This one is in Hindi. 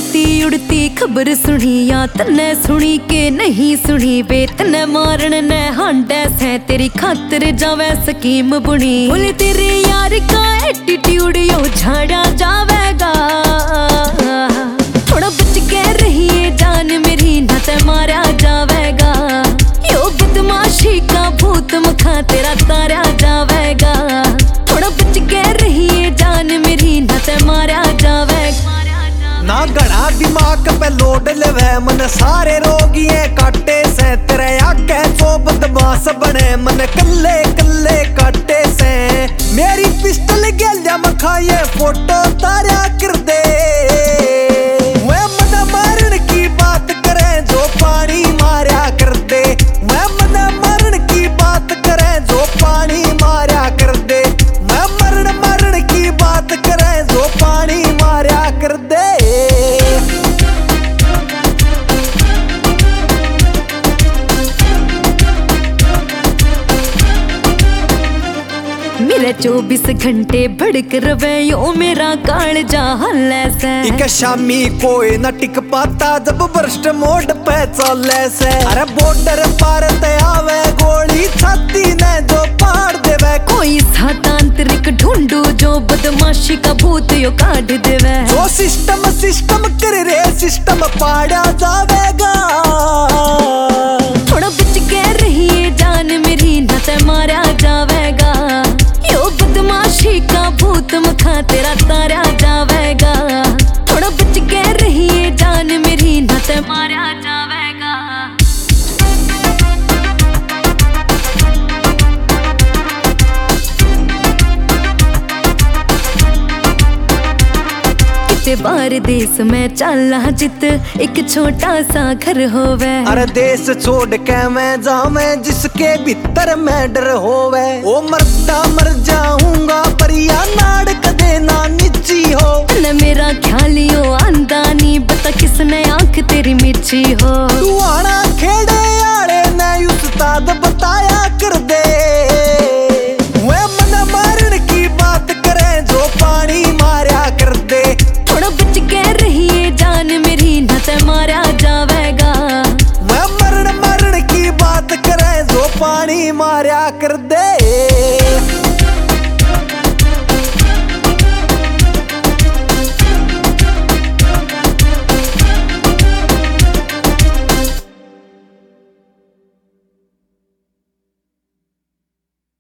उड़ती उड़ती खबर सुनी या तन्ने सुनी के नहीं सुनी वे तन्ने मारन ने हांडे से तेरी खातिर जावे स्कीम बुनी बोले तेरे यार का एटीट्यूड यो झाड़ा जावेगा थोड़ा बच के रहिए जान मेरी ना ते मारा जावेगा यो बदमाशी का भूत मुखा तेरा तारा जावेगा थोड़ा बच के रहिए जान मेरी ना ते मारा जावेगा ना घड़ा दिमाग पे लोड लेवे मन सारे रोगिए काटे से तेरे आके सो बदमाश बने मन कल्ले कल्ले काटे से मेरी पिस्टल गेल जा मखाए फोटो तारा कर दे वे मन मारन की बात करे जो पानी मारा कर दे वे मन मारन की बात करे जो पानी मारा कर दे मैं मरण की बात करे जो पानी मारा कर दे मेरा 24 घंटे भड़क रवे यो मेरा काल जा हल्ले से एक शामी कोई न टिक पाता जब बर्स्ट मोड पे चले से अरे बॉर्डर पार ते आवे गोली छाती ने जो पाड़ देवे कोई सातांत्रिक ढूंढू जो बदमाशी का भूत यो काट देवे जो सिस्टम कर रे सिस्टम पाड़ा जावेगा थोड़ा बच के रहिए जान मेरी ना ते मारा जावेगा यो बदमाशी का भूत मुखा तेरा तारा जावेगा थोड़ा बच के रहिए जान मेरी ना ते मारा जावेगा बार देश में चला जित एक छोटा सा घर होवे अरे देश छोड़ के मैं जावे जिसके भीतर मैं डर होवे ओ मरता मर जाऊंगा पर या नाड़ कदे ना निची हो न मेरा ख्यालियो आंदानी बता किसने आंख तेरी मिर्ची हो तू आना खेड़े आड़े ने उस्ताद बताया कर दे वे मन मारन की बात करे जो पानी मारा कर दे थोड़ा बच के रहिए जान मेरी ना ते मारा जावेगा मैं मरण की बात करे जो पानी मारा कर दे।